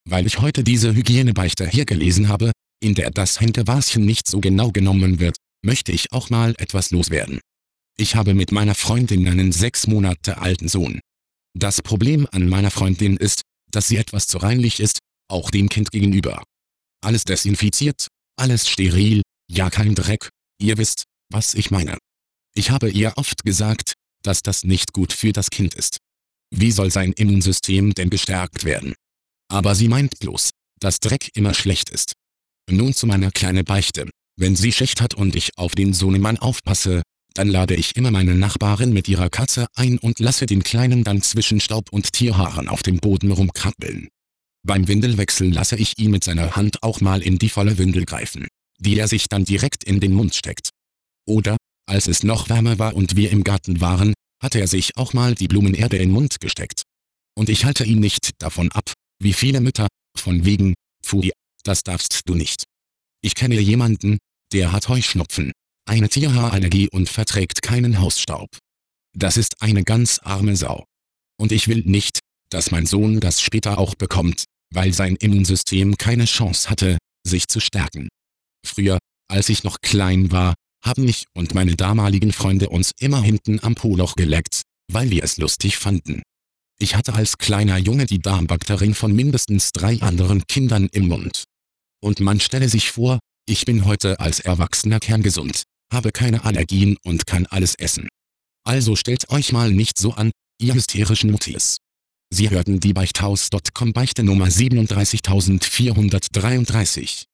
weil ich heute diese Hygienebeichte hier gelesen habe, in der das Händewaschen nicht so genau genommen wird, möchte ich auch mal etwas loswerden. Ich habe mit meiner Freundin einen 6 Monate alten Sohn. Das Problem an meiner Freundin ist, dass sie etwas zu reinlich ist, auch dem Kind gegenüber. Alles desinfiziert, alles steril, ja kein Dreck, ihr wisst, was ich meine. Ich habe ihr oft gesagt, dass das nicht gut für das Kind ist. Wie soll sein Immunsystem denn gestärkt werden? Aber sie meint bloß, dass Dreck immer schlecht ist. Nun zu meiner kleinen Beichte. Wenn sie Schicht hat und ich auf den Sohnemann aufpasse, dann lade ich immer meine Nachbarin mit ihrer Katze ein und lasse den Kleinen dann zwischen Staub und Tierhaaren auf dem Boden rumkrabbeln. Beim Windelwechsel lasse ich ihn mit seiner Hand auch mal in die volle Windel greifen, die er sich dann direkt in den Mund steckt. Oder, als es noch wärmer war und wir im Garten waren, hat er sich auch mal die Blumenerde in den Mund gesteckt. Und ich halte ihn nicht davon ab, wie viele Mütter, von wegen, pfui, das darfst du nicht. Ich kenne jemanden, der hat Heuschnupfen, eine Tierhaarallergie und verträgt keinen Hausstaub. Das ist eine ganz arme Sau. Und ich will nicht, dass mein Sohn das später auch bekommt, weil sein Immunsystem keine Chance hatte, sich zu stärken. Früher, als ich noch klein war, haben ich und meine damaligen Freunde uns immer hinten am Po-Loch geleckt, weil wir es lustig fanden. Ich hatte als kleiner Junge die Darmbakterien von mindestens 3 anderen Kindern im Mund. Und man stelle sich vor, ich bin heute als Erwachsener kerngesund, habe keine Allergien und kann alles essen. Also stellt euch mal nicht so an, ihr hysterischen Muttis. Sie hörten die Beichthaus.com Beichte Nummer 37433.